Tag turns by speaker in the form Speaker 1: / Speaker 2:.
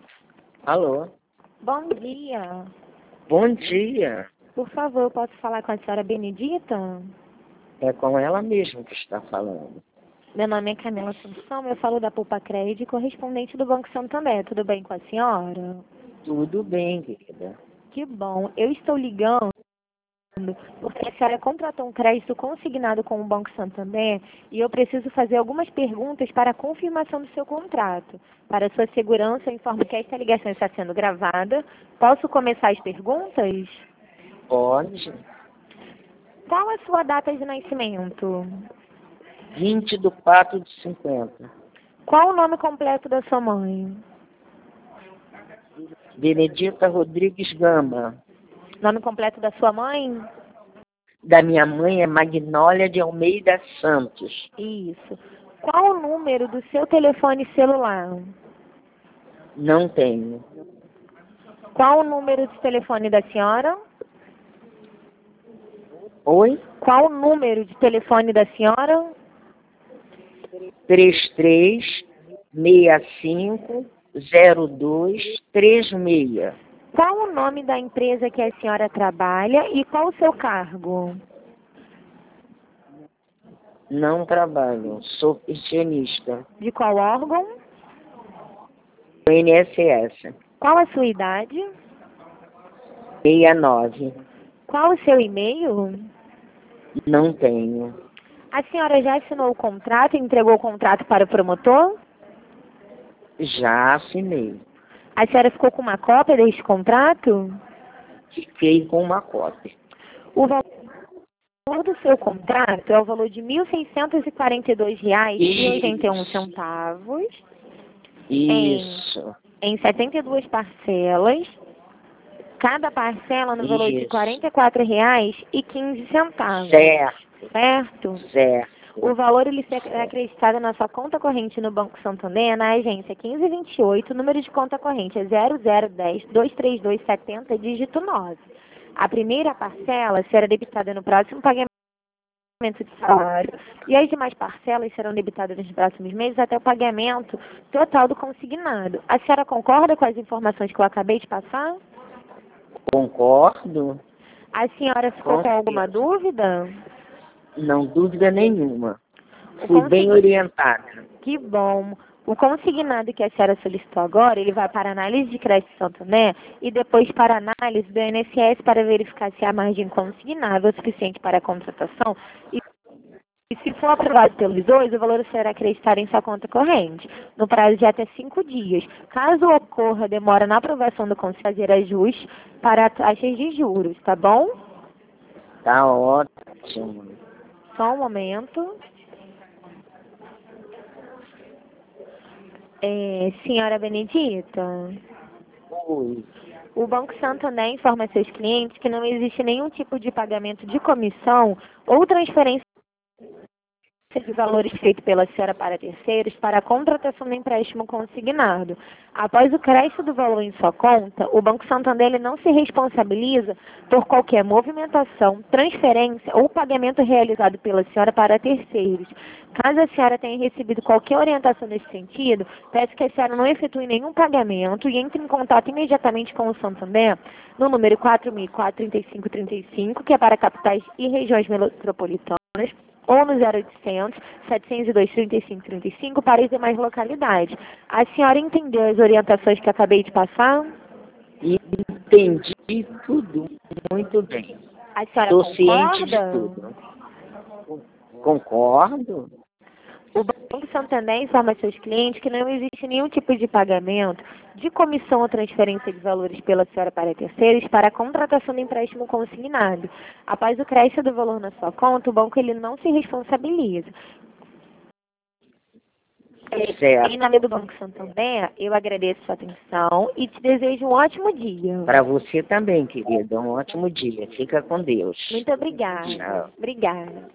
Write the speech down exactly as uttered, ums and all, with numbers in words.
Speaker 1: Alô?
Speaker 2: Bom dia.
Speaker 1: Bom dia.
Speaker 2: Por favor, eu posso falar com a senhora Benedita?
Speaker 1: É com ela mesma que está falando.
Speaker 2: Meu nome é Camila Assunção, eu falo da Poupa Crédito, correspondente do Banco Santander. Tudo bem com a senhora?
Speaker 1: Tudo bem, querida.
Speaker 2: Que bom. Eu estou ligando porque a senhora contratou um crédito consignado com o Banco Santander e eu preciso fazer algumas perguntas para a confirmação do seu contrato. Para sua segurança, eu informo que esta ligação está sendo gravada. Posso começar as perguntas?
Speaker 1: Pode.
Speaker 2: Qual a sua data de nascimento?
Speaker 1: vinte do quatro de cinquenta.
Speaker 2: Qual o nome completo da sua mãe?
Speaker 1: Benedita Rodrigues Gama.
Speaker 2: Nome completo da sua mãe?
Speaker 1: Da minha mãe é Magnólia de Almeida Santos.
Speaker 2: Isso. Qual o número do seu telefone celular?
Speaker 1: Não tenho.
Speaker 2: Qual o número de telefone da senhora?
Speaker 1: Oi?
Speaker 2: Qual o número de telefone da senhora?
Speaker 1: três três seis cinco zero dois três seis.
Speaker 2: Qual o nome da empresa que a senhora trabalha e qual o seu cargo?
Speaker 1: Não trabalho. Sou pensionista.
Speaker 2: De qual órgão?
Speaker 1: O I N S S.
Speaker 2: Qual a sua idade?
Speaker 1: sessenta e nove.
Speaker 2: Qual o seu e-mail?
Speaker 1: Não tenho.
Speaker 2: A senhora já assinou o contrato e entregou o contrato para o promotor?
Speaker 1: Já assinei.
Speaker 2: A senhora ficou com uma cópia deste contrato?
Speaker 1: Fiquei com uma cópia.
Speaker 2: O valor do seu contrato é o valor de mil seiscentos e quarenta e dois reais e oitenta e um centavos
Speaker 1: Isso.
Speaker 2: em, em setenta e duas parcelas, cada parcela no valor de
Speaker 1: Isso.
Speaker 2: quarenta e quatro reais e quinze centavos.
Speaker 1: Certo.
Speaker 2: Certo?
Speaker 1: Certo.
Speaker 2: O valor ele será acreditado na sua conta corrente no Banco Santander, na agência quinze vinte e oito, número de conta corrente é zero zero um zero dois três dois sete zero, dígito nove. A primeira parcela será debitada no próximo pagamento de salário e as demais parcelas serão debitadas nos próximos meses até o pagamento total do consignado. A senhora concorda com as informações que eu acabei de passar?
Speaker 1: Concordo.
Speaker 2: A senhora ficou com alguma dúvida?
Speaker 1: Não, dúvida nenhuma.
Speaker 2: O
Speaker 1: Fui
Speaker 2: consign...
Speaker 1: bem orientada.
Speaker 2: Que bom. O consignado que a senhora solicitou agora, ele vai para análise de crédito Santander e depois para análise do I N S S para verificar se a margem consignável é suficiente para a contratação e, e se for aprovado pelos dois, o valor será acreditado em sua conta corrente, no prazo de até cinco dias. Caso ocorra demora na aprovação do conselho, fazer ajuste para taxas de juros, tá bom?
Speaker 1: Tá ótimo.
Speaker 2: Só um momento. É, senhora Benedita,
Speaker 1: Oi.
Speaker 2: o Banco Santander informa seus clientes que não existe nenhum tipo de pagamento de comissão ou transferência de valores feito pela senhora para terceiros para a contratação do empréstimo consignado. Após o crédito do valor em sua conta, o Banco Santander ele não se responsabiliza por qualquer movimentação, transferência ou pagamento realizado pela senhora para terceiros. Caso a senhora tenha recebido qualquer orientação nesse sentido, peço que a senhora não efetue nenhum pagamento e entre em contato imediatamente com o Santander no número quatro mil e quatro, trinta e cinco trinta e cinco, que é para capitais e regiões metropolitanas, ou no zero oitocentos, setecentos e dois, trinta e cinco trinta e cinco para as demais localidades. A senhora entendeu as orientações que acabei de passar?
Speaker 1: Entendi tudo muito bem.
Speaker 2: A senhora
Speaker 1: Estou
Speaker 2: concorda?
Speaker 1: ciente de tudo. Concordo.
Speaker 2: O Banco Santander informa seus clientes que não existe nenhum tipo de pagamento de comissão ou transferência de valores pela senhora para terceiros para a contratação do empréstimo consignado. Após o crédito do valor na sua conta, o banco ele não se responsabiliza.
Speaker 1: Certo.
Speaker 2: Em nome do Banco Santander, eu agradeço sua atenção e te desejo um ótimo dia.
Speaker 1: Para você também, querida. Um ótimo dia. Fica com Deus.
Speaker 2: Muito obrigada.
Speaker 1: Tchau.
Speaker 2: Obrigada.